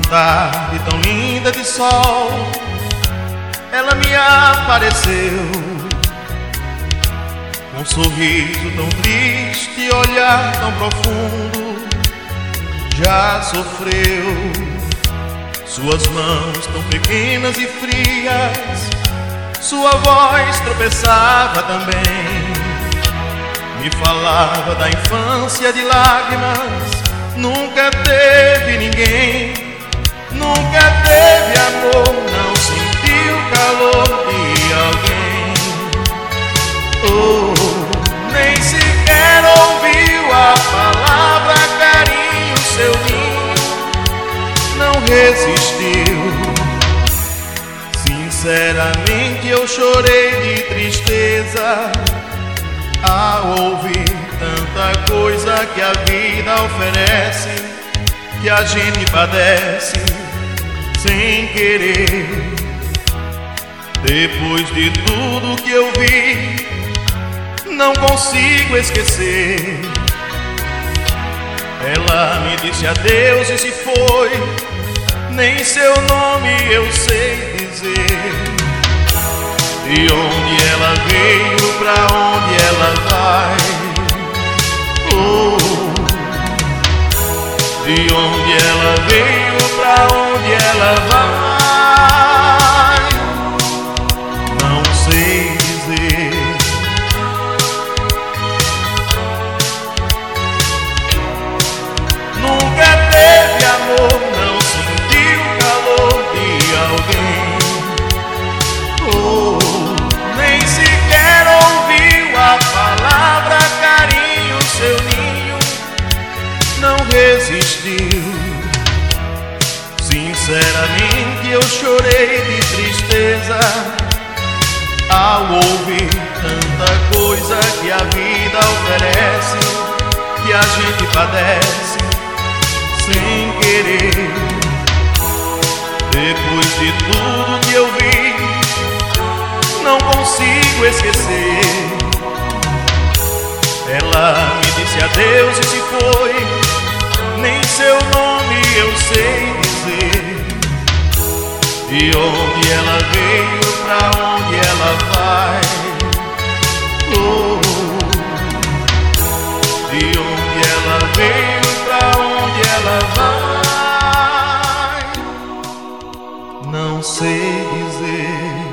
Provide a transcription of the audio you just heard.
tarde tão linda de sol, ela me apareceu, com um sorriso tão triste, olhar tão profundo. Já sofreu, suas mãos tão pequenas e frias, sua voz tropeçava também, me falava da infância de lágrimas. Nunca teve ninguém, nunca teve amor, não sentiu o calor de alguém. Oh, nem sequer ouviu a palavra carinho, seu ninho não resistiu. Sinceramente eu chorei de tristeza ao ouvir tanta coisa que a vida oferece, que a gente padece sem querer. Depois de tudo que eu vi, não consigo esquecer. Ela me disse adeus e se foi, nem seu nome eu sei dizer. De onde ela veio, pra onde ela vai? Oh, de onde ela veio, pra onde ela vai? Não sei dizer. Nunca teve amor, não sentiu o calor de alguém. Oh, nem sequer ouviu a palavra carinho, seu ninho não resistiu. Sinceramente eu chorei de tristeza ao ouvir tanta coisa que a vida oferece, que a gente padece sem querer. Depois de tudo que eu vi, não consigo esquecer. Ela me disse adeus e se foi, nem seu nome eu sei dizer. De onde ela veio, pra onde ela vai? Oh, de onde ela veio, pra onde ela vai? Não sei dizer.